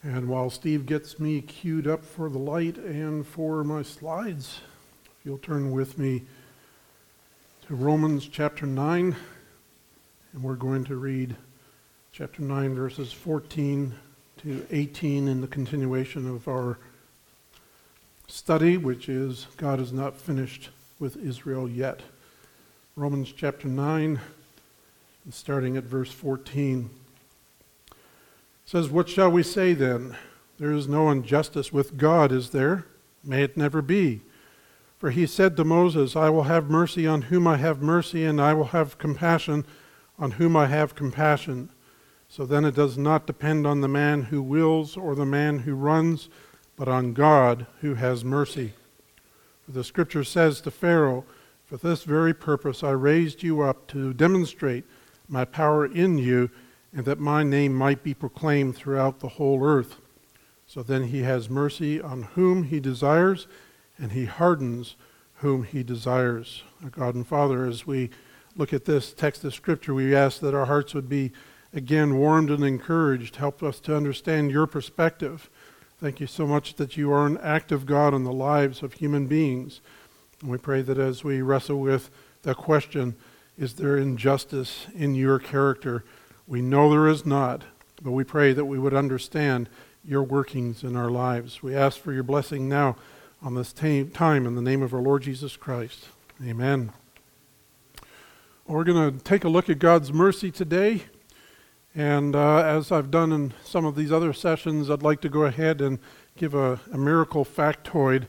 And while Steve gets me queued up for the light and for my slides, if you'll turn with me to Romans chapter 9, and we're going to read chapter 9 verses 14 to 18 in the continuation of our study, which is God is not finished with Israel yet. Romans chapter 9, starting at verse 14. Says, "What shall we say then? There is no injustice with God, is there? May it never be. For he said to Moses, I will have mercy on whom I have mercy, and I will have compassion on whom I have compassion. So then it does not depend on the man who wills or the man who runs, but on God who has mercy. For the scripture says to Pharaoh, for this very purpose I raised you up to demonstrate my power in you, and that my name might be proclaimed throughout the whole earth. So then he has mercy on whom he desires, and he hardens whom he desires." Our God and Father, as we look at this text of Scripture, we ask that our hearts would be again warmed and encouraged. Help us to understand your perspective. Thank you so much that you are an active God in the lives of human beings. And we pray that as we wrestle with the question, is there injustice in your character? We know there is not, but we pray that we would understand your workings in our lives. We ask for your blessing now on this time in the name of our Lord Jesus Christ. Amen. Well, we're going to take a look at God's mercy today. And as I've done in some of these other sessions, I'd like to go ahead and give a miracle factoid.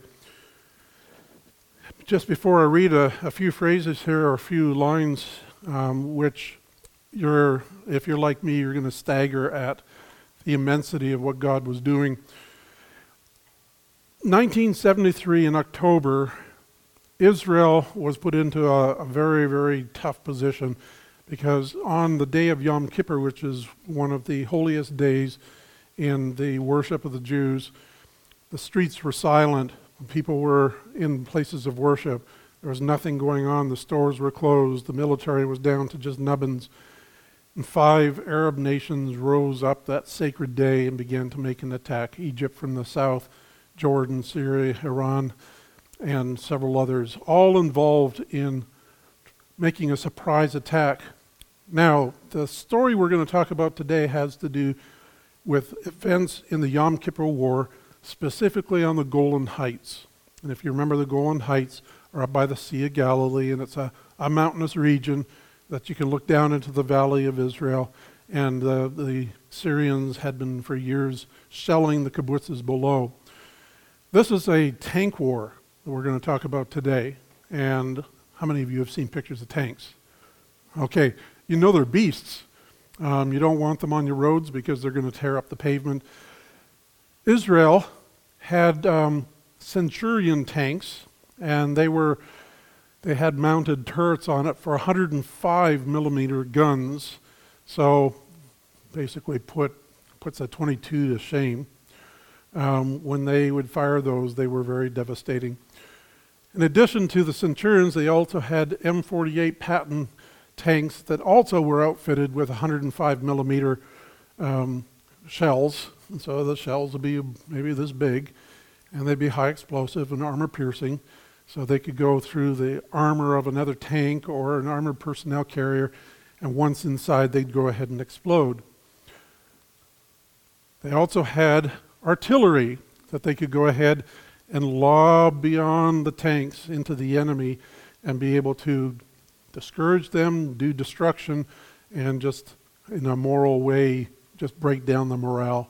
Just before I read a few phrases here, or a few lines, which if you're like me, you're going to stagger at the immensity of what God was doing. 1973 in October, Israel was put into a very, very tough position because on the day of Yom Kippur, which is one of the holiest days in the worship of the Jews, the streets were silent. People were in places of worship. There was nothing going on. The stores were closed. The military was down to just nubbins. And 5 Arab nations rose up that sacred day and began to make an attack. Egypt from the south, Jordan, Syria, Iran, and several others, all involved in making a surprise attack. Now, the story we're going to talk about today has to do with events in the Yom Kippur War, specifically on the Golan Heights. And if you remember, the Golan Heights are up by the Sea of Galilee, and it's a mountainous region that you can look down into the Valley of Israel. And the Syrians had been for years shelling the kibbutzes below. This is a tank war that we're going to talk about today. And how many of you have seen pictures of tanks? Okay, you know they're beasts. You don't want them on your roads because they're going to tear up the pavement. Israel had Centurion tanks, and they had mounted turrets on it for 105 millimeter guns. So basically puts a 22 to shame. When they would fire those, they were very devastating. In addition to the Centurions, they also had M48 Patton tanks that also were outfitted with 105 millimeter shells. And so the shells would be maybe this big, and they'd be high explosive and armor piercing. So they could go through the armor of another tank or an armored personnel carrier, and once inside, they'd go ahead and explode. They also had artillery that they could go ahead and lob beyond the tanks into the enemy and be able to discourage them, do destruction, and just in a moral way, just break down the morale.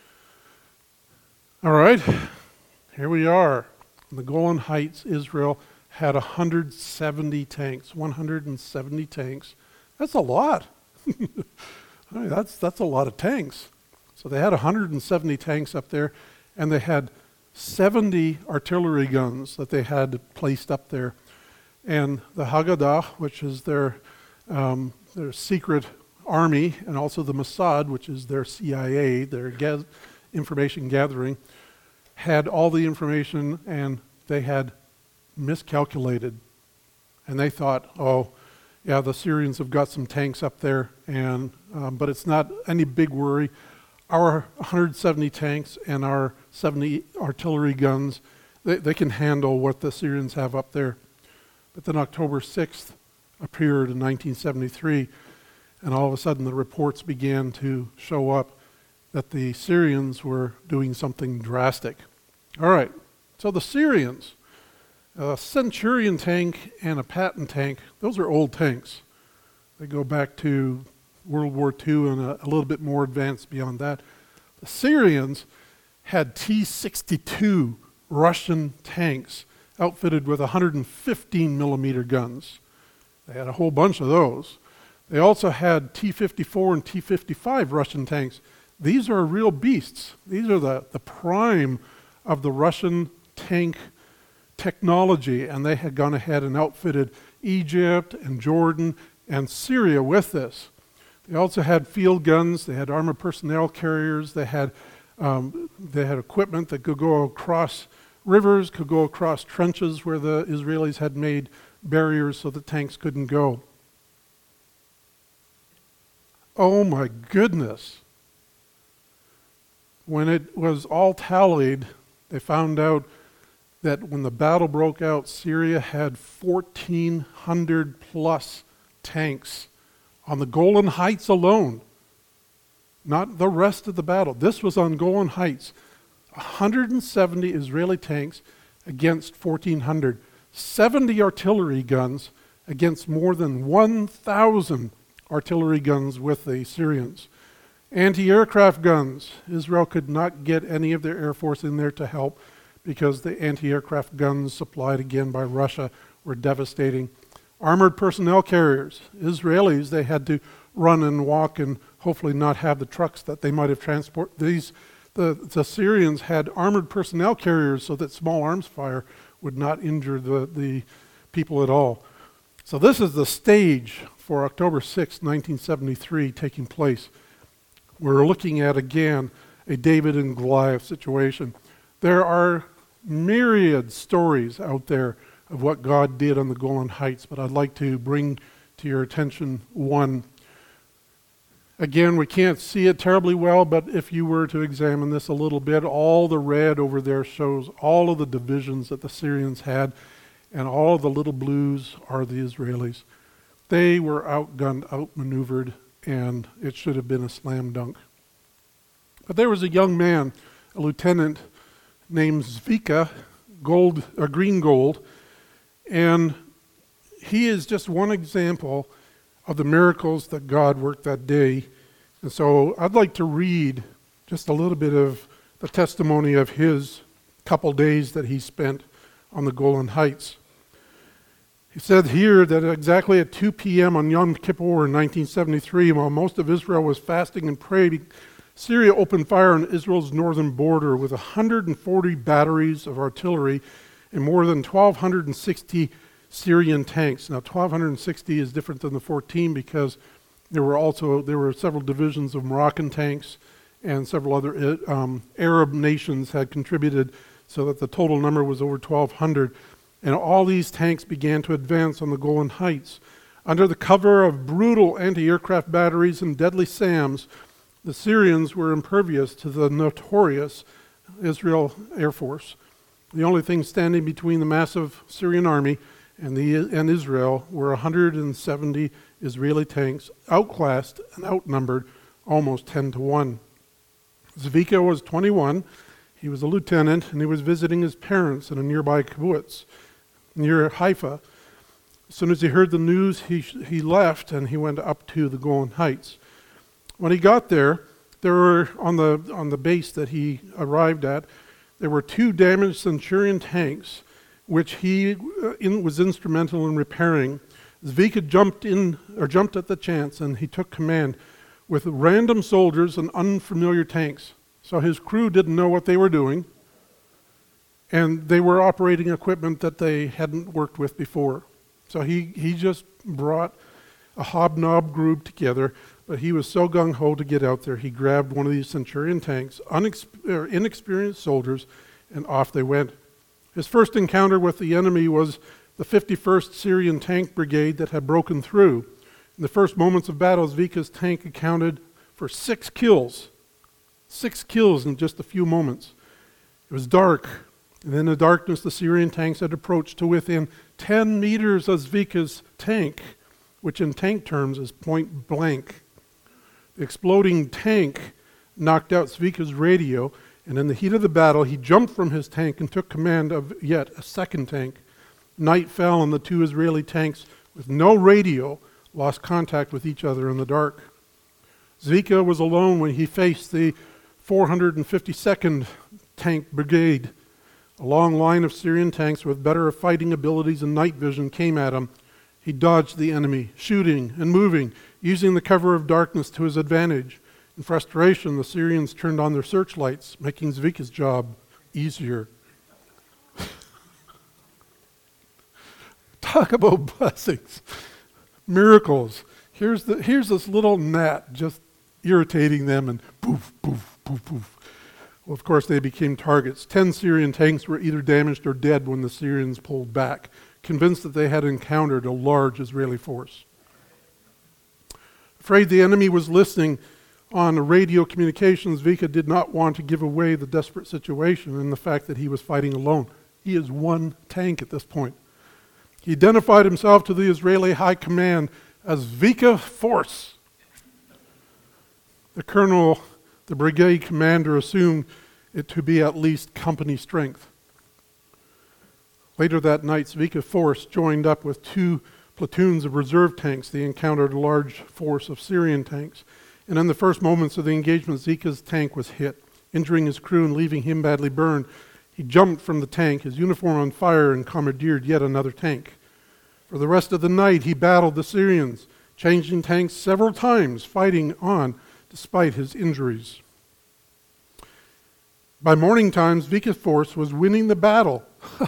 All right, here we are. In the Golan Heights, Israel had 170 tanks. 170 tanks. That's a lot. I mean, that's a lot of tanks. So they had 170 tanks up there, and they had 70 artillery guns that they had placed up there. And the Haggadah, which is their secret army, and also the Mossad, which is their CIA, their information gathering, had all the information, and they had miscalculated. And they thought, oh, yeah, the Syrians have got some tanks up there, and but it's not any big worry. our 170 tanks and our 70 artillery guns, they can handle what the Syrians have up there. But then October 6th appeared in 1973, and all of a sudden the reports began to show up that the Syrians were doing something drastic. All right, so the Syrians, a Centurion tank and a Patton tank, those are old tanks. They go back to World War II and a little bit more advanced beyond that. The Syrians had T-62 Russian tanks outfitted with 115 millimeter guns. They had a whole bunch of those. They also had T-54 and T-55 Russian tanks. These are real beasts. These are the prime of the Russian tank technology, and they had gone ahead and outfitted Egypt and Jordan and Syria with this. They also had field guns. They had armored personnel carriers. They had equipment that could go across rivers, could go across trenches where the Israelis had made barriers so the tanks couldn't go. Oh my goodness. When it was all tallied, they found out that when the battle broke out, Syria had 1,400 plus tanks on the Golan Heights alone, not the rest of the battle. This was on Golan Heights. 170 Israeli tanks against 1,400. 70 artillery guns against more than 1,000 artillery guns with the Syrians. Anti-aircraft guns. Israel could not get any of their air force in there to help because the anti-aircraft guns supplied again by Russia were devastating. Armored personnel carriers. Israelis, they had to run and walk and hopefully not have the trucks that they might have transported. The Syrians had armored personnel carriers so that small arms fire would not injure the people at all. So this is the stage for October 6, 1973 taking place. We're looking at, again, a David and Goliath situation. There are myriad stories out there of what God did on the Golan Heights, but I'd like to bring to your attention one. Again, we can't see it terribly well, but if you were to examine this a little bit, all the red over there shows all of the divisions that the Syrians had, and all of the little blues are the Israelis. They were outgunned, outmaneuvered, and it should have been a slam dunk. But there was a young man, a lieutenant named Zvika, green gold, and he is just one example of the miracles that God worked that day. And so I'd like to read just a little bit of the testimony of his couple days that he spent on the Golan Heights. He said here that exactly at 2 p.m. on Yom Kippur in 1973, while most of Israel was fasting and praying, Syria opened fire on Israel's northern border with 140 batteries of artillery and more than 1,260 Syrian tanks. Now, 1,260 is different than the 14 because there were several divisions of Moroccan tanks and several other Arab nations had contributed so that the total number was over 1,200. And all these tanks began to advance on the Golan Heights. Under the cover of brutal anti-aircraft batteries and deadly SAMs, the Syrians were impervious to the notorious Israel Air Force. The only thing standing between the massive Syrian army and Israel were 170 Israeli tanks, outclassed and outnumbered almost 10-1. Zvika was 21. He was a lieutenant, and he was visiting his parents in a nearby kibbutz near Haifa. As soon as he heard the news, he left and he went up to the Golan Heights. When he got there were on the base that he arrived at, there were 2 damaged Centurion tanks, which he was instrumental in repairing. Zvika jumped at the chance, and he took command with random soldiers and unfamiliar tanks. So his crew didn't know what they were doing, and they were operating equipment that they hadn't worked with before. So he just brought a hobnob group together, but he was so gung-ho to get out there, he grabbed one of these Centurion tanks, inexperienced soldiers, and off they went. His first encounter with the enemy was the 51st Syrian Tank Brigade that had broken through. In the first moments of battle, Zvika's tank accounted for 6 kills. 6 kills in just a few moments. It was dark, and in the darkness the Syrian tanks had approached to within 10 meters of Zvika's tank, which in tank terms is point blank. The exploding tank knocked out Zvika's radio, and in the heat of the battle he jumped from his tank and took command of yet a second tank. Night fell, and the 2 Israeli tanks with no radio lost contact with each other in the dark. Zvika was alone when he faced the 452nd Tank Brigade. A long line of Syrian tanks with better fighting abilities and night vision came at him. He dodged the enemy, shooting and moving, using the cover of darkness to his advantage. In frustration, the Syrians turned on their searchlights, making Zvika's job easier. Talk about blessings. Miracles. Here's this little gnat just irritating them, and poof, poof, poof, poof. Well, of course, they became targets. 10 Syrian tanks were either damaged or dead when the Syrians pulled back, convinced that they had encountered a large Israeli force. Afraid the enemy was listening on radio communications, Zvika did not want to give away the desperate situation and the fact that he was fighting alone. He is one tank at this point. He identified himself to the Israeli high command as Zvika Force. The colonel, the brigade commander, assumed it to be at least company strength. Later that night, Zvika Force joined up with 2 platoons of reserve tanks. They encountered a large force of Syrian tanks. And in the first moments of the engagement, Zvika's tank was hit, injuring his crew and leaving him badly burned. He jumped from the tank, his uniform on fire, and commandeered yet another tank. For the rest of the night, he battled the Syrians, changing tanks several times, fighting on despite his injuries. By morning time, Zvika's force was winning the battle,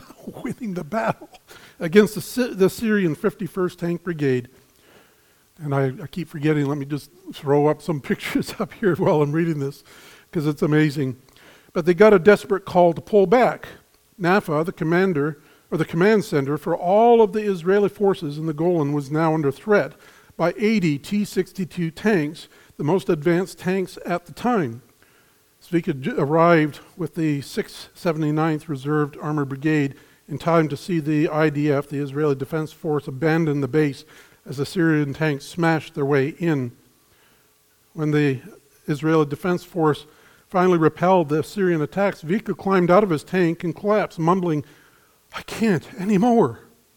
against the Syrian 51st Tank Brigade. And I keep forgetting, let me just throw up some pictures up here while I'm reading this, because it's amazing. But they got a desperate call to pull back. Nafa, the command center for all of the Israeli forces in the Golan, was now under threat by 80 T-62 tanks, the most advanced tanks at the time. Zvika arrived with the 679th Reserved Armored Brigade in time to see the IDF, the Israeli Defense Force, abandon the base as the Syrian tanks smashed their way in. When the Israeli Defense Force finally repelled the Syrian attacks, Zvika climbed out of his tank and collapsed, mumbling, "I can't anymore."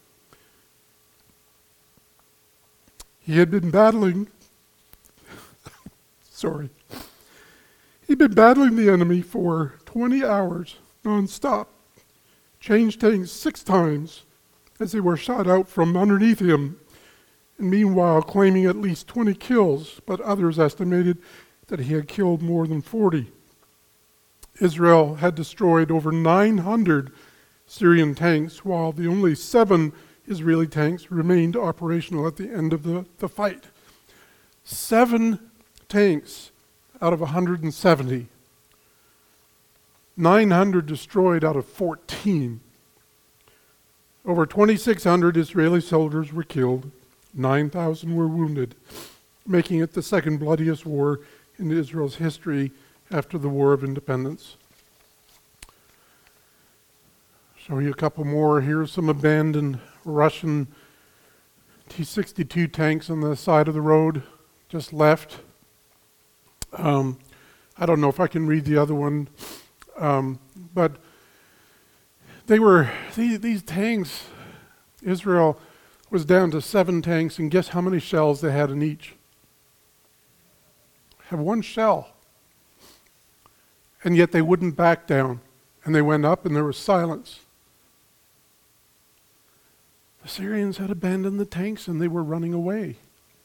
He had been battling He'd been battling the enemy for 20 hours non-stop, changed tanks 6 times as they were shot out from underneath him, and meanwhile claiming at least 20 kills, but others estimated that he had killed more than 40. Israel had destroyed over 900 Syrian tanks, while the only 7 Israeli tanks remained operational at the end of the fight. 7 tanks out of 170. 900 destroyed out of 14. Over 2,600 Israeli soldiers were killed. 9,000 were wounded, making it the second bloodiest war in Israel's history after the War of Independence. Show you a couple more. Here's some abandoned Russian T-62 tanks on the side of the road, just left. I don't know if I can read the other one, but these tanks, Israel was down to 7 tanks, and guess how many shells they had in each? Have 1 shell. And yet they wouldn't back down, and they went up and there was silence. The Syrians had abandoned the tanks and they were running away.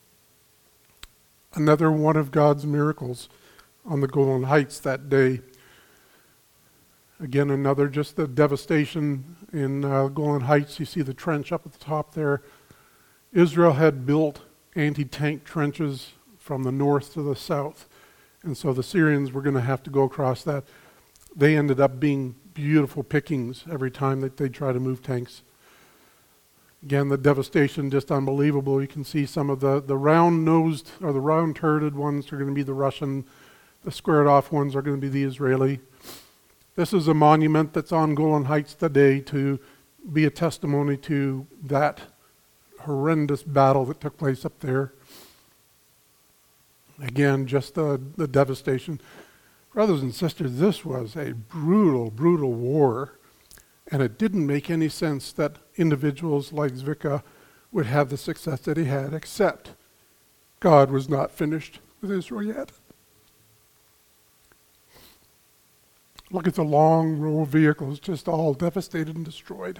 Another one of God's miracles on the Golan Heights that day. Again, another, just the devastation in Golan Heights. You see the trench up at the top there. Israel had built anti-tank trenches from the north to the south, and so the Syrians were going to have to go across that. They ended up being beautiful pickings every time that they try to move tanks. Again, the devastation just unbelievable. You can see some of the round-nosed or the round-turreted ones are going to be the Russian The squared off ones are going to be the Israeli. This is a monument that's on Golan Heights today to be a testimony to that horrendous battle that took place up there. Again, just the devastation. Brothers and sisters, this was a brutal, brutal war, and it didn't make any sense that individuals like Zvicka would have the success that he had, except God was not finished with Israel yet. Look at the long row of vehicles, just all devastated and destroyed.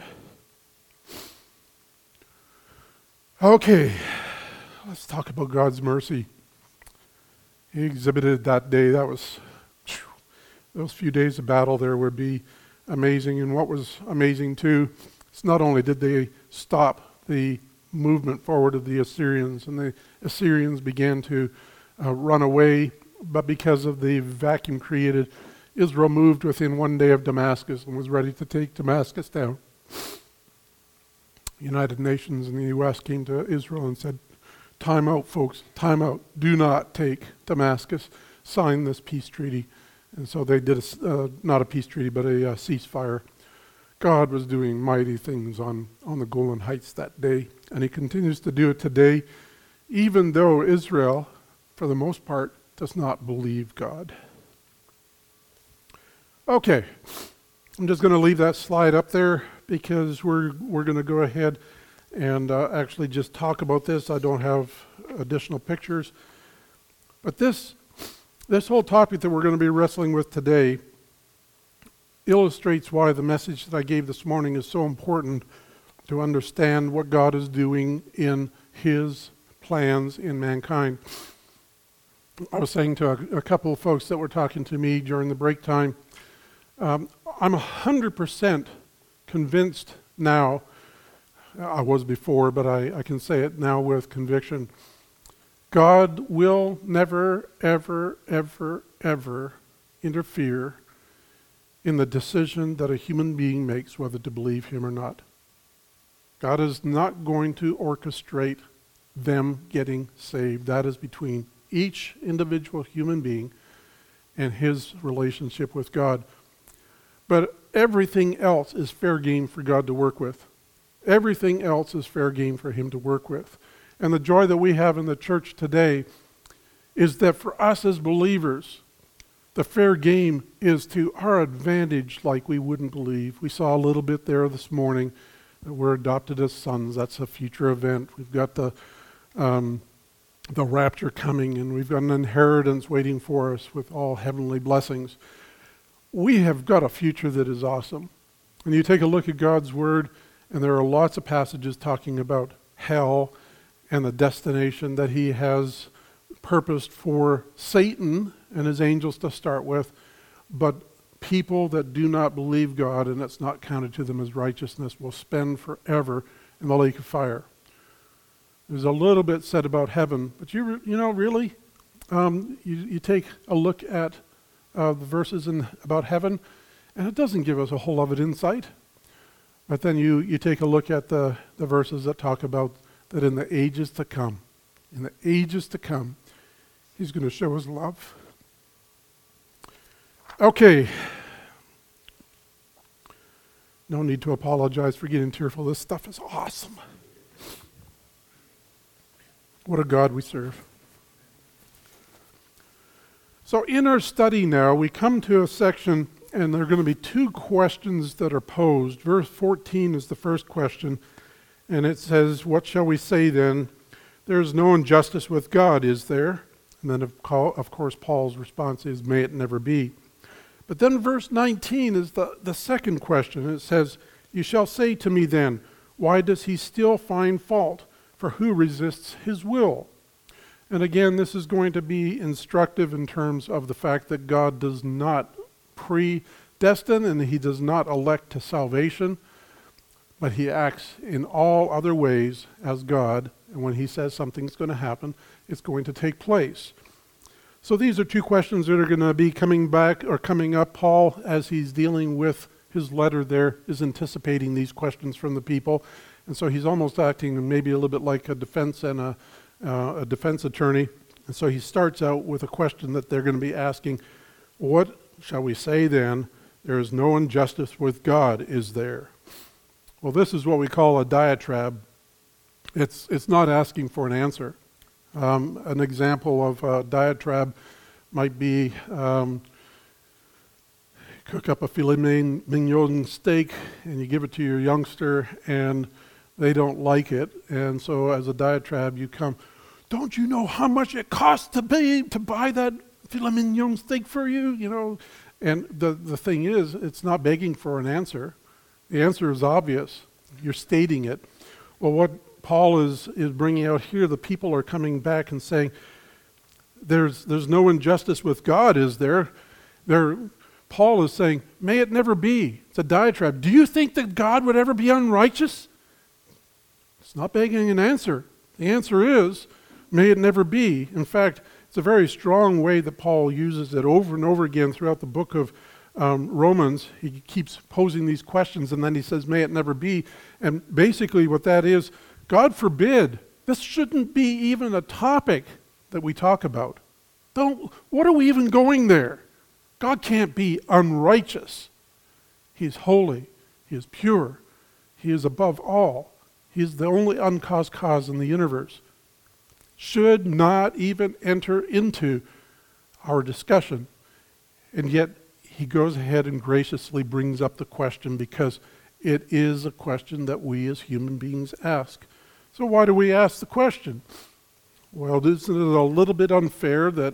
Okay, let's talk about God's mercy. He exhibited that day. That was, those few days of battle there would be amazing. And what was amazing too, it's not only did they stop the movement forward of the Assyrians, and the Assyrians began to run away, but because of the vacuum created, Israel moved within 1 day of Damascus and was ready to take Damascus down. The United Nations and the U.S. came to Israel and said, time out, folks, time out. Do not take Damascus. Sign this peace treaty. And so they did, not a peace treaty, but a ceasefire. God was doing mighty things on the Golan Heights that day, and he continues to do it today, even though Israel, for the most part, does not believe God. Okay, I'm just going to leave that slide up there because we're going to go ahead and actually just talk about this. I don't have additional pictures. But this whole topic that we're going to be wrestling with today illustrates why the message that I gave this morning is so important to understand what God is doing in his plans in mankind. I was saying to a couple of folks that were talking to me during the break time, I'm 100% convinced now, I was before, but I can say it now with conviction, God will never, ever, ever, ever interfere in the decision that a human being makes whether to believe him or not. God is not going to orchestrate them getting saved. That is between each individual human being and his relationship with God. But everything else is fair game for God to work with. Everything else is fair game for him to work with. And the joy that we have in the church today is that for us as believers, the fair game is to our advantage like we wouldn't believe. We saw a little bit there this morning that we're adopted as sons. That's a future event. We've got the rapture coming, and we've got an inheritance waiting for us with all heavenly blessings. We have got a future that is awesome. And you take a look at God's Word, and there are lots of passages talking about hell and the destination that he has purposed for Satan and his angels to start with, but people that do not believe God and it's not counted to them as righteousness will spend forever in the lake of fire. There's a little bit said about heaven, but you know, really, you take a look at the verses about heaven, and it doesn't give us a whole lot of insight. But then you take a look at the verses that talk about that in the ages to come, he's going to show his love. Okay. No need to apologize for getting tearful. This stuff is awesome. What a God we serve. So in our study now, we come to a section, and there are going to be two questions that are posed. Verse 14 is the first question, and it says, "What shall we say then? There is no injustice with God, is there?" And then, of course, Paul's response is, "May it never be." But then verse 19 is the second question. It says, "You shall say to me then, why does he still find fault? For who resists his will?" And again, this is going to be instructive in terms of the fact that God does not predestine and he does not elect to salvation, but he acts in all other ways as God. And when he says something's going to happen, it's going to take place. So these are two questions that are going to be coming up. Paul, as he's dealing with his letter there, is anticipating these questions from the people. And so he's almost acting maybe a little bit like a defense and a defense attorney. And so he starts out with a question that they're going to be asking, what shall we say then? There is no injustice with God, is there? Well, this is what we call a diatribe. It's not asking for an answer. An example of a diatribe might be cook up a filet mignon steak and you give it to your youngster and they don't like it. And so as a diatribe you come, don't you know how much it costs to buy that filet mignon steak for you? You know, and the thing is, it's not begging for an answer. The answer is obvious. You're stating it. Well, what Paul is bringing out here, the people are coming back and saying, there's no injustice with God, is there? Paul is saying, may it never be. It's a diatribe. Do you think that God would ever be unrighteous? It's not begging an answer. The answer is, may it never be. In fact, it's a very strong way that Paul uses it over and over again throughout the book of Romans. He keeps posing these questions and then he says, may it never be. And basically what that is, God forbid, this shouldn't be even a topic that we talk about. What are we even going there? God can't be unrighteous. He is holy. He is pure. He is above all. He is the only uncaused cause in the universe. Should not even enter into our discussion. And yet he goes ahead and graciously brings up the question because it is a question that we as human beings ask. So why do we ask the question? Well, isn't it a little bit unfair that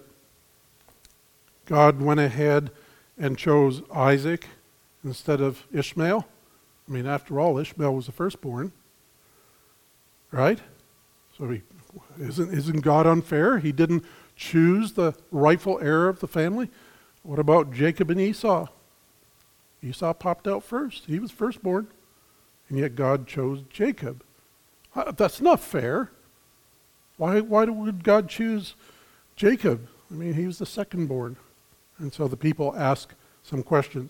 God went ahead and chose Isaac instead of Ishmael? I mean, after all, Ishmael was the firstborn, right? So isn't God unfair? He didn't choose the rightful heir of the family. What about Jacob and Esau? Esau popped out first. He was firstborn, and yet God chose Jacob. That's not fair. Why would God choose Jacob? I mean, he was the secondborn. And so the people ask some questions.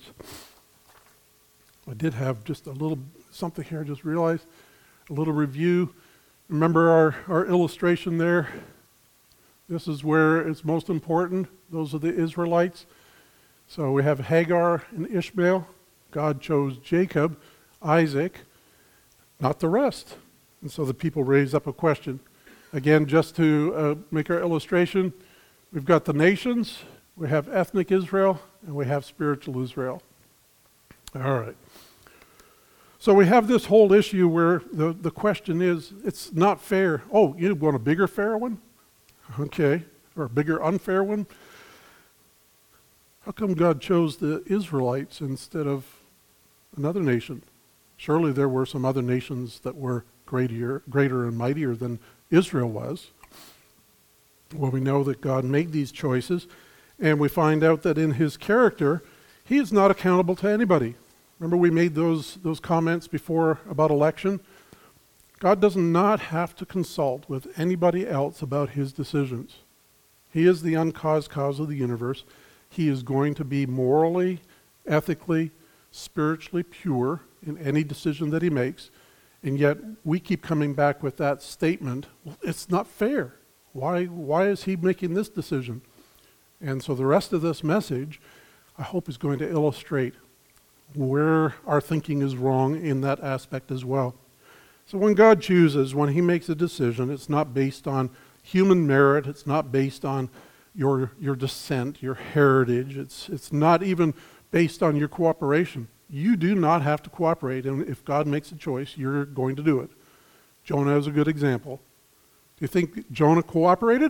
I did have just a little something here, I just realized. A little review. Remember our illustration there? This is where it's most important. Those are the Israelites. So we have Hagar and Ishmael. God chose Jacob, Isaac, not the rest. And so the people raise up a question. Again, just to make our illustration, we've got the nations, we have ethnic Israel, and we have spiritual Israel. All right. So we have this whole issue where the question is, it's not fair. Oh, you want a bigger fair one? Okay. Or a bigger unfair one? How come God chose the Israelites instead of another nation? Surely there were some other nations that were greater and mightier than Israel was. Well, we know that God made these choices, and we find out that in his character, he is not accountable to anybody. Remember we made those comments before about election? God does not have to consult with anybody else about his decisions. He is the uncaused cause of the universe. He is going to be morally, ethically, spiritually pure in any decision that he makes. And yet we keep coming back with that statement, well, it's not fair. Why is he making this decision? And so the rest of this message, I hope, is going to illustrate where our thinking is wrong in that aspect as well. So when God chooses, when he makes a decision, it's not based on human merit, it's not based on your descent, your heritage, it's not even based on your cooperation. You do not have to cooperate, and if God makes a choice, you're going to do it. Jonah is a good example. Do you think Jonah cooperated?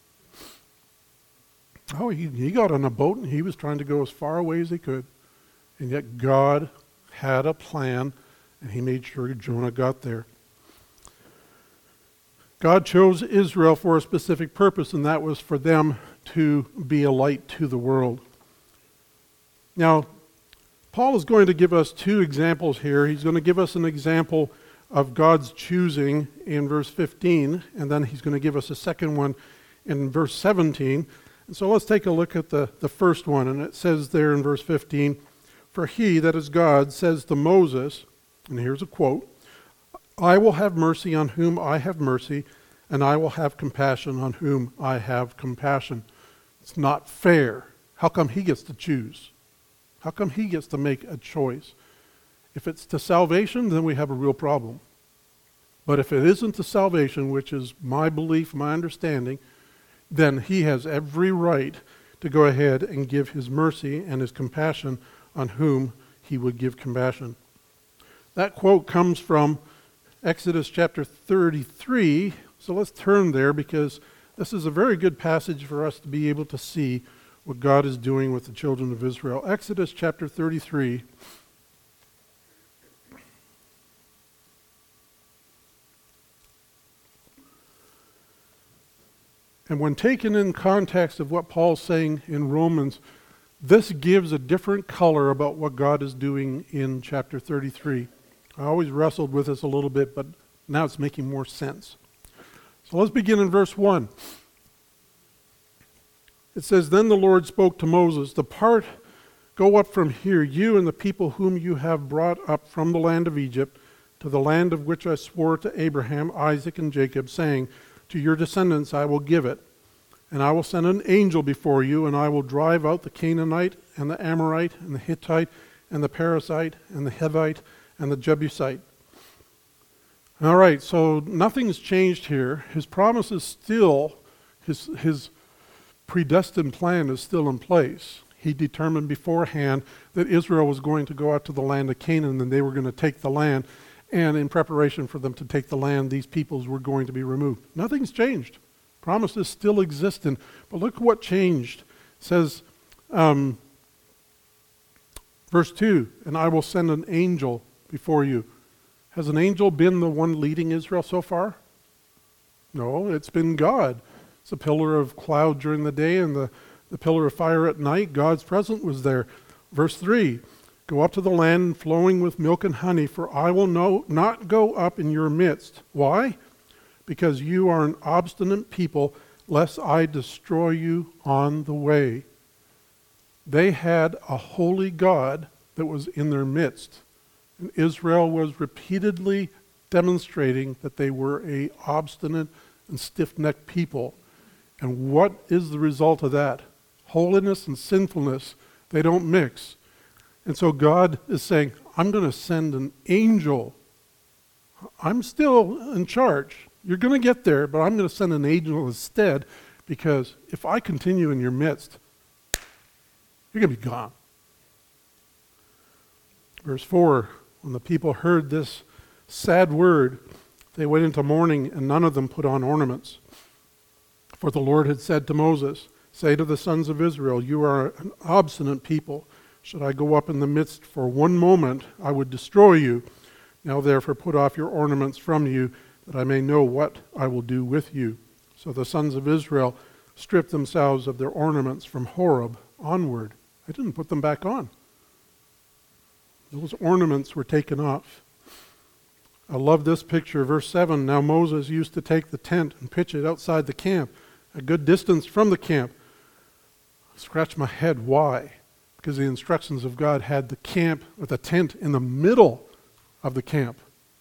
Oh, he got on a boat and he was trying to go as far away as he could. And yet God had a plan and he made sure Jonah got there. God chose Israel for a specific purpose, and that was for them to be a light to the world. Now, Paul is going to give us two examples here. He's going to give us an example of God's choosing in verse 15, and then he's going to give us a second one in verse 17. And so let's take a look at the first one, and it says there in verse 15, "For he, that is God, says to Moses," and here's a quote, "I will have mercy on whom I have mercy, and I will have compassion on whom I have compassion. It's not fair. How come he gets to choose? How come he gets to make a choice? If it's to salvation, then we have a real problem. But if it isn't to salvation, which is my belief, my understanding, then he has every right to go ahead and give his mercy and his compassion on whom he would give compassion. That quote comes from Exodus chapter 33. So let's turn there, because this is a very good passage for us to be able to see what God is doing with the children of Israel. Exodus chapter 33. And when taken in context of what Paul's saying in Romans, this gives a different color about what God is doing in chapter 33. I always wrestled with this a little bit, but now it's making more sense. So let's begin in verse 1. It says, "Then the Lord spoke to Moses, 'Depart, go up from here, you and the people whom you have brought up from the land of Egypt, to the land of which I swore to Abraham, Isaac, and Jacob, saying, to your descendants I will give it. And I will send an angel before you, and I will drive out the Canaanite, and the Amorite, and the Hittite, and the Perizzite, and the Hivite, and the Jebusite.'" All right, so nothing's changed here. His promise is still, his predestined plan is still in place. He determined beforehand that Israel was going to go out to the land of Canaan, and they were going to take the land. And in preparation for them to take the land, these peoples were going to be removed. Nothing's changed. Promises still existent. But look what changed. It says, verse 2, "And I will send an angel before you." Has an angel been the one leading Israel so far? No, it's been God. It's a pillar of cloud during the day and the pillar of fire at night. God's presence was there. Verse 3, "Go up to the land flowing with milk and honey, for I will not go up in your midst." Why? "Because you are an obstinate people, lest I destroy you on the way." They had a holy God that was in their midst. And Israel was repeatedly demonstrating that they were an obstinate and stiff-necked people. And what is the result of that? Holiness and sinfulness, they don't mix. And so God is saying, I'm going to send an angel. I'm still in charge. You're going to get there, but I'm going to send an angel instead, because if I continue in your midst, you're going to be gone. Verse 4, "When the people heard this sad word, they went into mourning, and none of them put on ornaments. For the Lord had said to Moses, 'Say to the sons of Israel, you are an obstinate people. Should I go up in the midst for one moment, I would destroy you. Now therefore put off your ornaments from you, that I may know what I will do with you.' So the sons of Israel stripped themselves of their ornaments from Horeb onward." I didn't put them back on. Those ornaments were taken off. I love this picture. Verse 7, "Now Moses used to take the tent and pitch it outside the camp, a good distance from the camp." I scratch my head. Why? Because the instructions of God had the camp, or the tent, in the middle of the camp.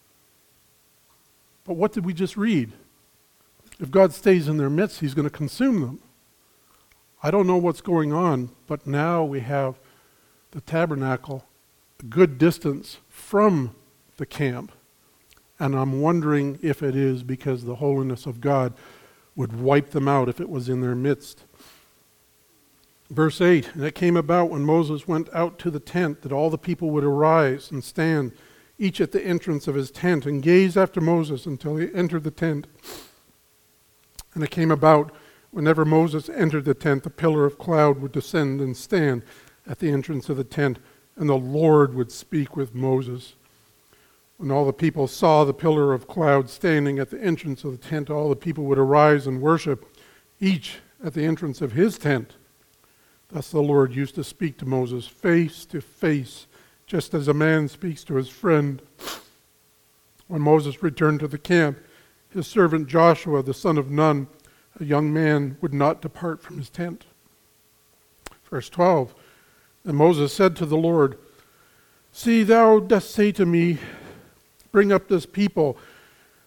But what did we just read? If God stays in their midst, he's going to consume them. I don't know what's going on, but now we have the tabernacle a good distance from the camp. And I'm wondering if it is because the holiness of God would wipe them out if it was in their midst. Verse 8, "And it came about when Moses went out to the tent that all the people would arise and stand, each at the entrance of his tent, and gaze after Moses until he entered the tent. And it came about whenever Moses entered the tent, the pillar of cloud would descend and stand at the entrance of the tent, and the Lord would speak with Moses. When all the people saw the pillar of cloud standing at the entrance of the tent, all the people would arise and worship, each at the entrance of his tent. Thus the Lord used to speak to Moses face to face, just as a man speaks to his friend. When Moses returned to the camp, his servant Joshua, the son of Nun, a young man, would not depart from his tent." Verse 12, "And Moses said to the Lord, 'See, thou dost say to me, bring up this people,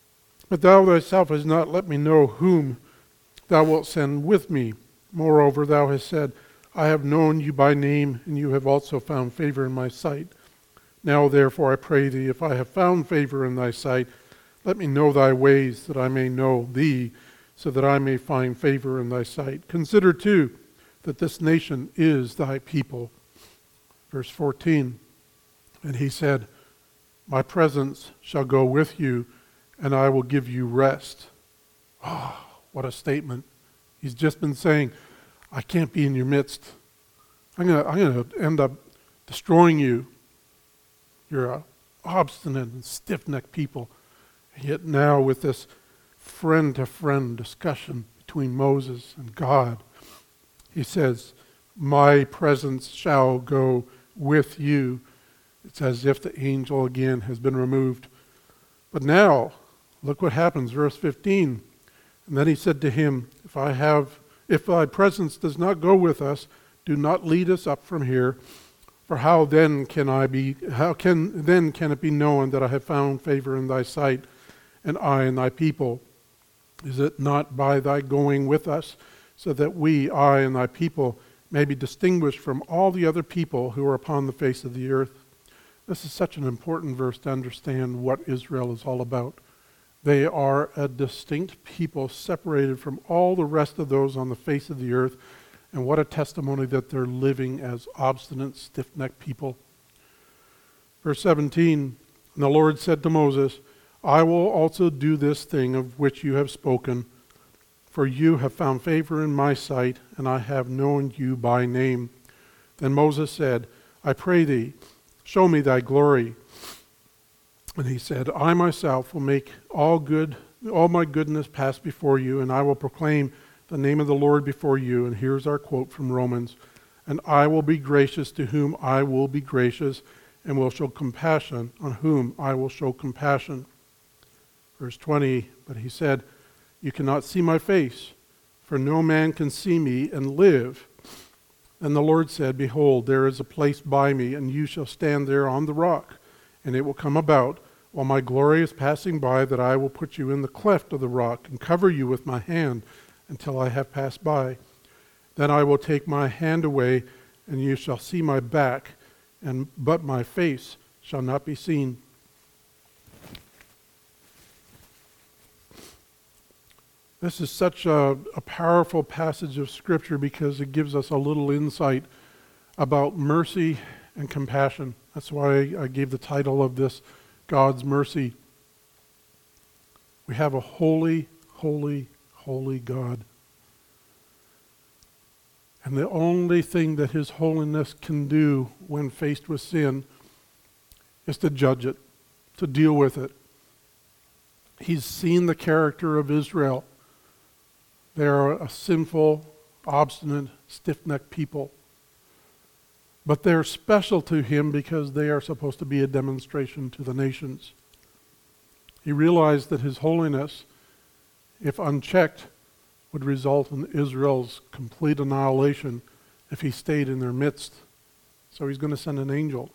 But thou thyself hast not let me know whom thou wilt send with me. Moreover, thou hast said, I have known you by name, and you have also found favor in my sight. Now therefore I pray thee, if I have found favor in thy sight, let me know thy ways, that I may know thee, so that I may find favor in thy sight. Consider too that this nation is thy people. Verse 14, and he said, my presence shall go with you, and I will give you rest. Oh, what a statement. He's just been saying, I can't be in your midst. I'm going to end up destroying you. You're an obstinate and stiff-necked people. Yet now with this friend-to-friend discussion between Moses and God, he says, my presence shall go with you. It's as if the angel again has been removed. But now, look what happens, verse 15. And then he said to him, if thy presence does not go with us, do not lead us up from here. For how then can it be known that I have found favor in thy sight, and I and thy people? Is it not by thy going with us, so that we, I and thy people, may be distinguished from all the other people who are upon the face of the earth? This is such an important verse to understand what Israel is all about. They are a distinct people separated from all the rest of those on the face of the earth. And what a testimony that they're living as obstinate, stiff-necked people. Verse 17, and the Lord said to Moses, I will also do this thing of which you have spoken, for you have found favor in my sight, and I have known you by name. Then Moses said, I pray thee, show me thy glory. And he said, I myself will make all my goodness pass before you, and I will proclaim the name of the Lord before you. And here's our quote from Romans. And I will be gracious to whom I will be gracious, and will show compassion on whom I will show compassion. Verse 20, but he said, you cannot see my face, for no man can see me and live. And the Lord said, behold, there is a place by me, and you shall stand there on the rock. And it will come about, while my glory is passing by, that I will put you in the cleft of the rock, and cover you with my hand, until I have passed by. Then I will take my hand away, and you shall see my back, but my face shall not be seen. This is such a powerful passage of Scripture because it gives us a little insight about mercy and compassion. That's why I gave the title of this, God's Mercy. We have a holy, holy, holy God. And the only thing that His holiness can do when faced with sin is to judge it, to deal with it. He's seen the character of Israel. They are a sinful, obstinate, stiff-necked people. But they're special to Him because they are supposed to be a demonstration to the nations. He realized that His holiness, if unchecked, would result in Israel's complete annihilation if He stayed in their midst. So He's going to send an angel.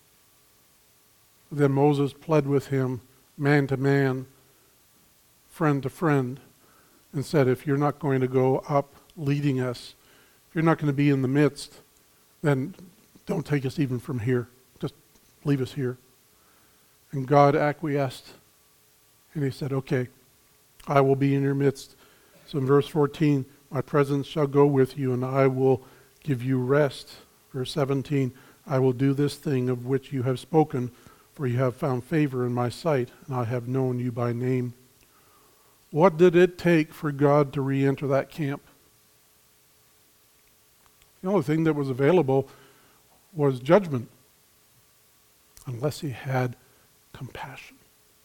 Then Moses pled with Him, man to man, friend to friend, and said, if you're not going to go up leading us, if you're not going to be in the midst, then don't take us even from here. Just leave us here. And God acquiesced. And He said, okay, I will be in your midst. So in verse 14, my presence shall go with you, and I will give you rest. Verse 17, I will do this thing of which you have spoken, for you have found favor in my sight, and I have known you by name. What did it take for God to re-enter that camp? The only thing that was available was judgment, unless He had compassion.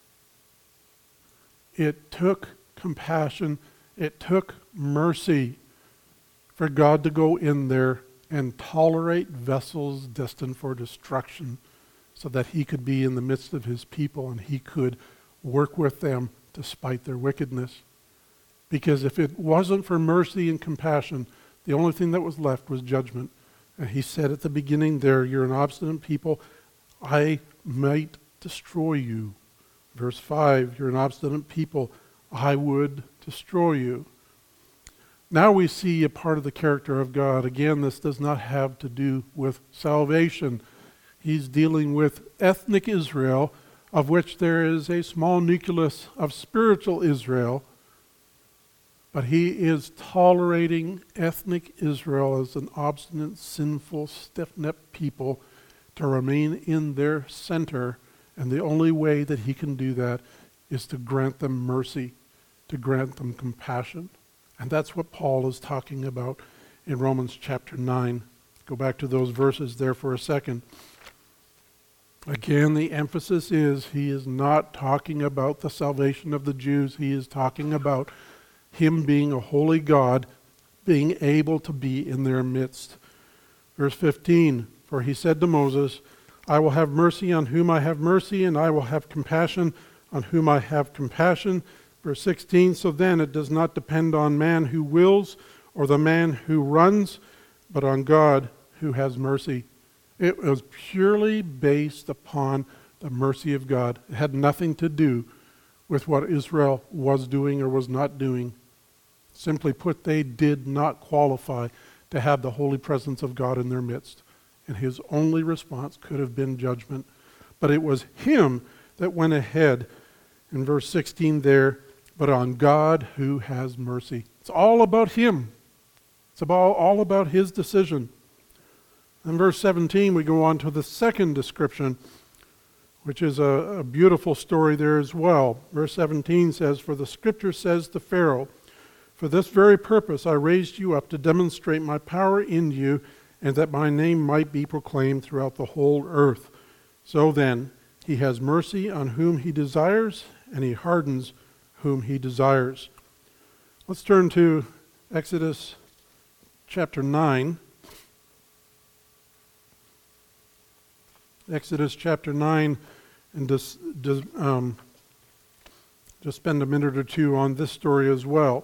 It took compassion, it took mercy for God to go in there and tolerate vessels destined for destruction so that He could be in the midst of His people and He could work with them despite their wickedness. Because if it wasn't for mercy and compassion, the only thing that was left was judgment. And He said at the beginning there, you're an obstinate people, I might destroy you. Verse 5, you're an obstinate people, I would destroy you. Now we see a part of the character of God. Again, this does not have to do with salvation. He's dealing with ethnic Israel, of which there is a small nucleus of spiritual Israel. But he is tolerating ethnic Israel as an obstinate, sinful, stiff-necked people to remain in their center. And the only way that he can do that is to grant them mercy, to grant them compassion. And that's what Paul is talking about in Romans chapter 9. Go back to those verses there for a second. Again, the emphasis is he is not talking about the salvation of the Jews. He is talking about him being a holy God, being able to be in their midst. Verse 15, for he said to Moses, I will have mercy on whom I have mercy, and I will have compassion on whom I have compassion. Verse 16, so then it does not depend on man who wills or the man who runs, but on God who has mercy. It was purely based upon the mercy of God. It had nothing to do with what Israel was doing or was not doing. Simply put, they did not qualify to have the holy presence of God in their midst. And his only response could have been judgment. But it was him that went ahead in verse 16 there, but on God who has mercy. It's all about him. It's all about his decision. In verse 17, we go on to the second description, which is a beautiful story there as well. Verse 17 says, for the scripture says to Pharaoh, for this very purpose I raised you up to demonstrate my power in you, and that my name might be proclaimed throughout the whole earth. So then, he has mercy on whom he desires, and he hardens whom he desires. Let's turn to Exodus chapter 9. Exodus chapter 9, and just spend a minute or two on this story as well.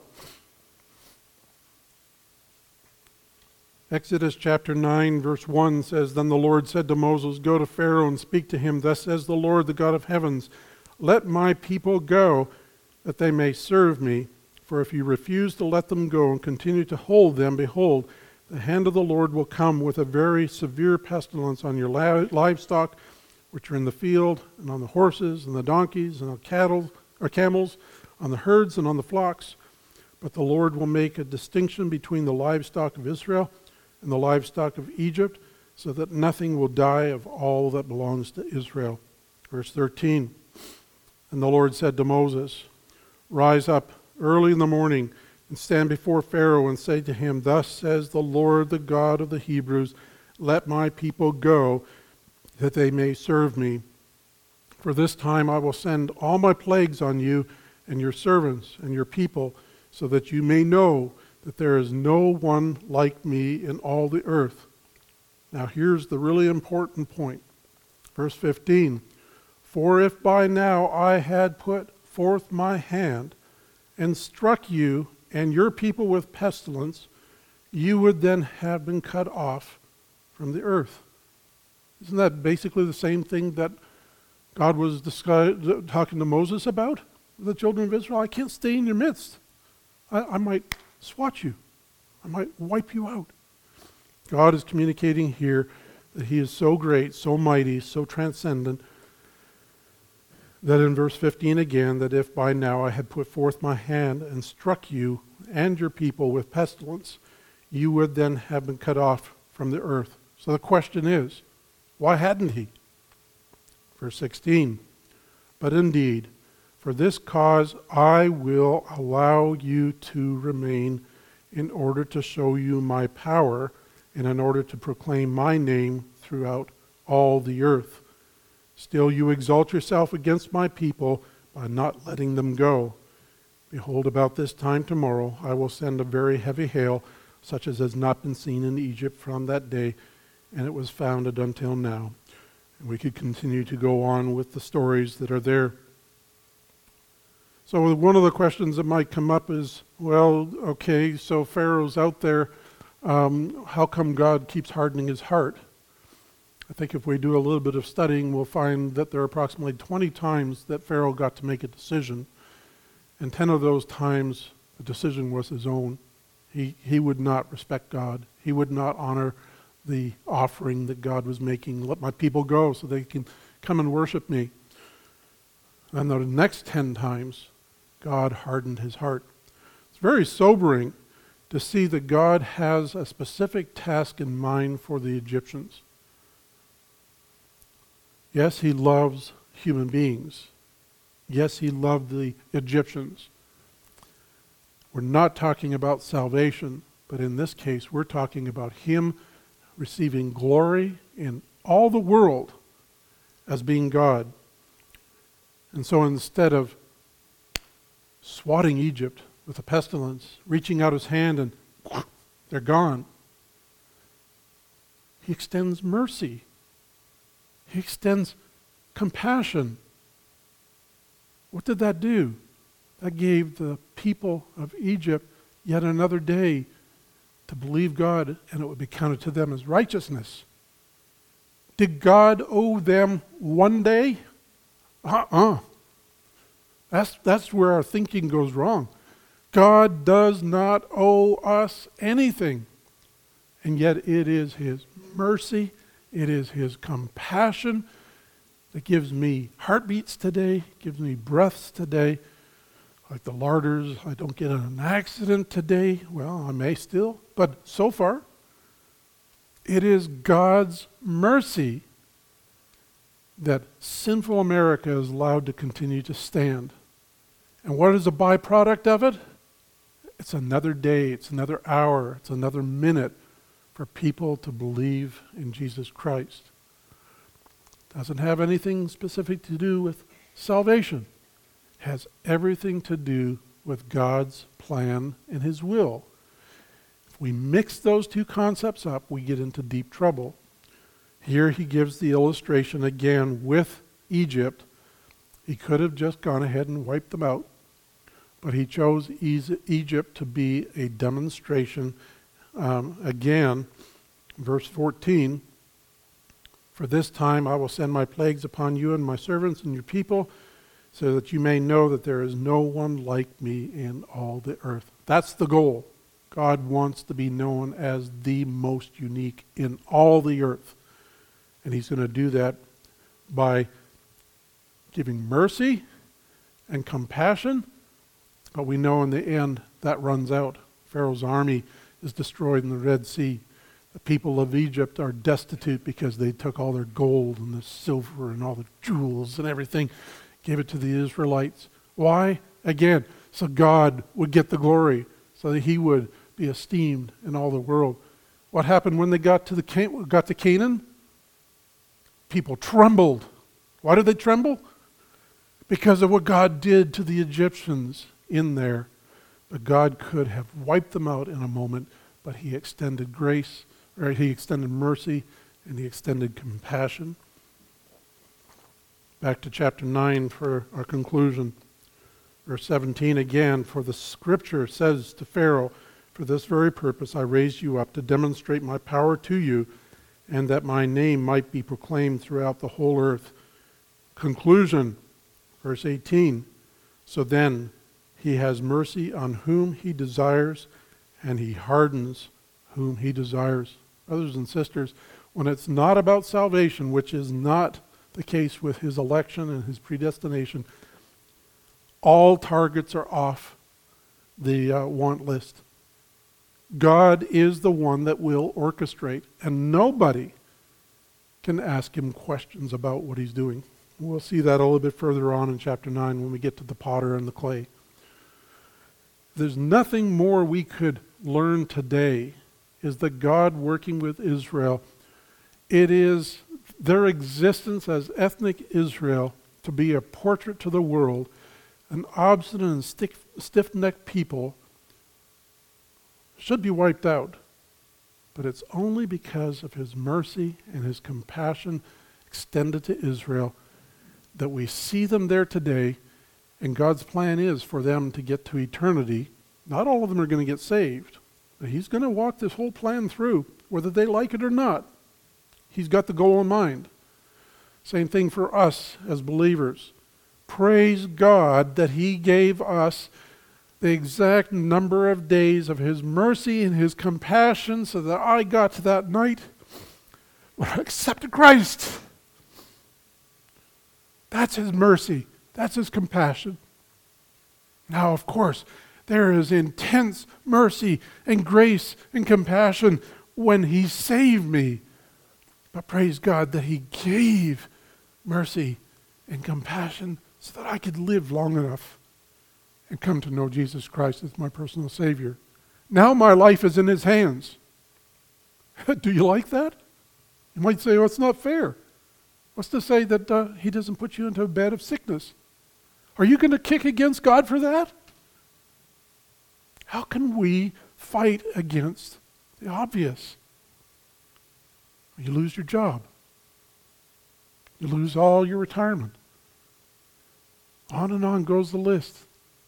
Exodus chapter 9, verse 1 says, then the Lord said to Moses, go to Pharaoh and speak to him. Thus says the Lord, the God of heavens, let my people go, that they may serve me. For if you refuse to let them go and continue to hold them, behold, the hand of the Lord will come with a very severe pestilence on your livestock, which are in the field, and on the horses and the donkeys and on cattle or camels, on the herds and on the flocks. But the Lord will make a distinction between the livestock of Israel and the livestock of Egypt, so that nothing will die of all that belongs to Israel. Verse 13, and the Lord said to Moses, rise up early in the morning and stand before Pharaoh and say to him, thus says the Lord, the God of the Hebrews, let my people go, that they may serve me. For this time I will send all my plagues on you and your servants and your people, so that you may know that there is no one like me in all the earth. Now here's the really important point. Verse 15, for if by now I had put forth my hand and struck you and your people with pestilence, you would then have been cut off from the earth. Isn't that basically the same thing that God was talking to Moses about? The children of Israel, I can't stay in your midst. I might swat you. I might wipe you out. God is communicating here that he is so great, so mighty, so transcendent, that in verse 15 again, that if by now I had put forth my hand and struck you and your people with pestilence, you would then have been cut off from the earth. So the question is, why hadn't he? Verse 16, but indeed, for this cause I will allow you to remain, in order to show you my power and in order to proclaim my name throughout all the earth. Still you exalt yourself against my people by not letting them go. Behold, about this time tomorrow I will send a very heavy hail, such as has not been seen in Egypt from that day, and it was founded until now. And we could continue to go on with the stories that are there. So one of the questions that might come up is, well, okay, so Pharaoh's out there. How come God keeps hardening his heart? I think if we do a little bit of studying, we'll find that there are approximately 20 times that Pharaoh got to make a decision. And 10 of those times, the decision was his own. He would not respect God. He would not honor the offering that God was making. Let my people go so they can come and worship me. And the next 10 times, God hardened his heart. It's very sobering to see that God has a specific task in mind for the Egyptians. Yes, he loves human beings. Yes, he loved the Egyptians. We're not talking about salvation, but in this case, we're talking about him receiving glory in all the world as being God. And so instead of swatting Egypt with a pestilence, reaching out his hand and they're gone, he extends mercy. He extends compassion. What did that do? That gave the people of Egypt yet another day to believe God, and it would be counted to them as righteousness. Did God owe them one day? That's where our thinking goes wrong. God does not owe us anything. And yet it is his mercy, it is his compassion that gives me heartbeats today, gives me breaths today. Like the larders, I don't get in an accident today. Well, I may still, but so far, it is God's mercy that sinful America is allowed to continue to stand. And what is a byproduct of it? It's another day, it's another hour, it's another minute for people to believe in Jesus Christ. Doesn't have anything specific to do with salvation. Has everything to do with God's plan and his will. If we mix those two concepts up, we get into deep trouble. Here he gives the illustration again with Egypt. He could have just gone ahead and wiped them out, but he chose Egypt to be a demonstration. Again, verse 14, for this time I will send my plagues upon you and my servants and your people, so that you may know that there is no one like me in all the earth. That's the goal. God wants to be known as the most unique in all the earth. And he's going to do that by giving mercy and compassion. But we know in the end that runs out. Pharaoh's army is destroyed in the Red Sea. The people of Egypt are destitute because they took all their gold and the silver and all the jewels and everything, gave it to the Israelites. Why? Again, so God would get the glory, so that he would be esteemed in all the world. What happened when they got to Canaan? People trembled. Why did they tremble? Because of what God did to the Egyptians in there. But God could have wiped them out in a moment, but he extended grace, or he extended mercy, and he extended compassion. Back to chapter 9 for our conclusion. Verse 17 again, for the scripture says to Pharaoh, for this very purpose I raised you up to demonstrate my power to you, and that my name might be proclaimed throughout the whole earth. Conclusion, verse 18, so then he has mercy on whom he desires, and he hardens whom he desires. Brothers and sisters, when it's not about salvation, which is not the case with his election and his predestination, all targets are off the want list. God is the one that will orchestrate, and nobody can ask him questions about what he's doing. We'll see that a little bit further on in chapter 9 when we get to the potter and the clay. There's nothing more we could learn today is that God working with Israel, it is their existence as ethnic Israel to be a portrait to the world, an obstinate and stiff-necked people should be wiped out. But it's only because of his mercy and his compassion extended to Israel that we see them there today, and God's plan is for them to get to eternity. Not all of them are going to get saved, but he's going to walk this whole plan through, whether they like it or not. He's got the goal in mind. Same thing for us as believers. Praise God that He gave us the exact number of days of His mercy and His compassion so that I got to that night when I accepted Christ. That's His mercy. That's His compassion. Now, of course, there is intense mercy and grace and compassion when He saved me. But praise God that He gave mercy and compassion so that I could live long enough and come to know Jesus Christ as my personal Savior. Now my life is in His hands. Do you like that? You might say, oh, it's not fair. What's to say that He doesn't put you into a bed of sickness? Are you going to kick against God for that? How can we fight against the obvious? You lose your job. You lose all your retirement. On and on goes the list.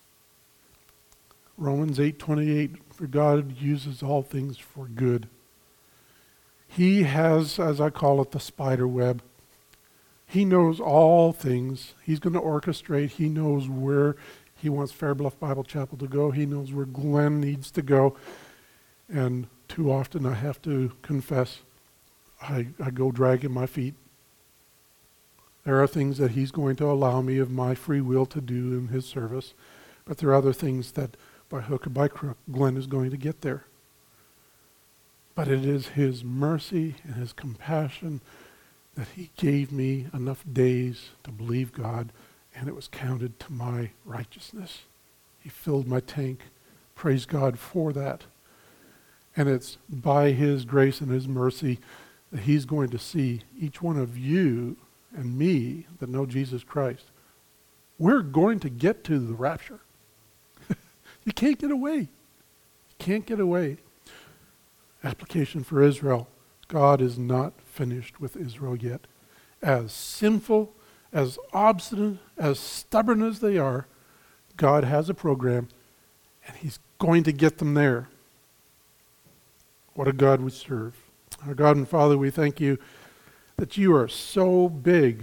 Romans 8:28, for God uses all things for good. He has, as I call it, the spider web. He knows all things. He's going to orchestrate. He knows where He wants Fairbluff Bible Chapel to go. He knows where Glenn needs to go. And too often I have to confess, I go dragging my feet. There are things that He's going to allow me of my free will to do in His service. But there are other things that by hook or by crook, Glenn is going to get there. But it is His mercy and His compassion that He gave me enough days to believe God, and it was counted to my righteousness. He filled my tank. Praise God for that. And it's by His grace and His mercy that He's going to see each one of you and me that know Jesus Christ. We're going to get to the rapture. You can't get away. You can't get away. Application for Israel. God is not finished with Israel yet. As sinful, as obstinate, as stubborn as they are, God has a program, and He's going to get them there. What a God we serve. Our God and Father, we thank You that You are so big.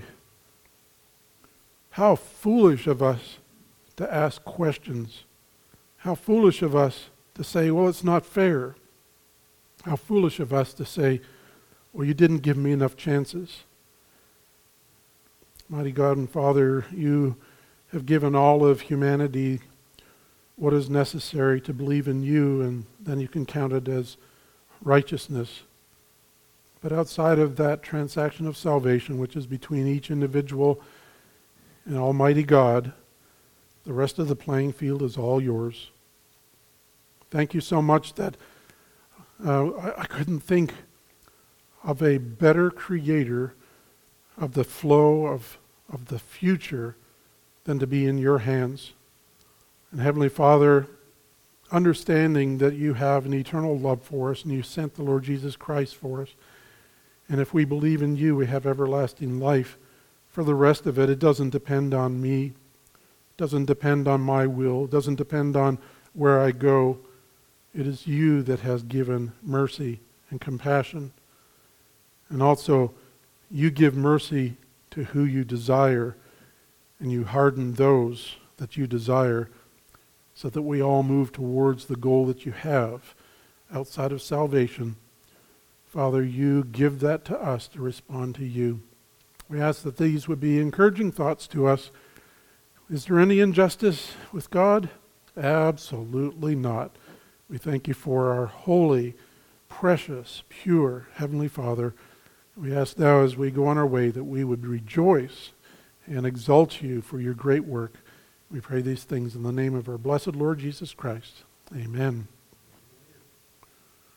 How foolish of us to ask questions. How foolish of us to say, well, it's not fair. How foolish of us to say, well, You didn't give me enough chances. Mighty God and Father, You have given all of humanity what is necessary to believe in You, and then You can count it as righteousness. But outside of that transaction of salvation, which is between each individual and Almighty God, the rest of the playing field is all Yours. Thank You so much that I couldn't think of a better creator of the flow of the future than to be in Your hands. And Heavenly Father, understanding that You have an eternal love for us and You sent the Lord Jesus Christ for us. And if we believe in You, we have everlasting life. For the rest of it, it doesn't depend on me. It doesn't depend on my will. It doesn't depend on where I go. It is You that has given mercy and compassion. And also, You give mercy to who You desire, and You harden those that You desire, so that we all move towards the goal that You have outside of salvation. Father, You give that to us to respond to You. We ask that these would be encouraging thoughts to us. Is there any injustice with God? Absolutely not. We thank You for our holy, precious, pure Heavenly Father. We ask now as we go on our way that we would rejoice and exalt You for Your great work. We pray these things in the name of our blessed Lord Jesus Christ. Amen.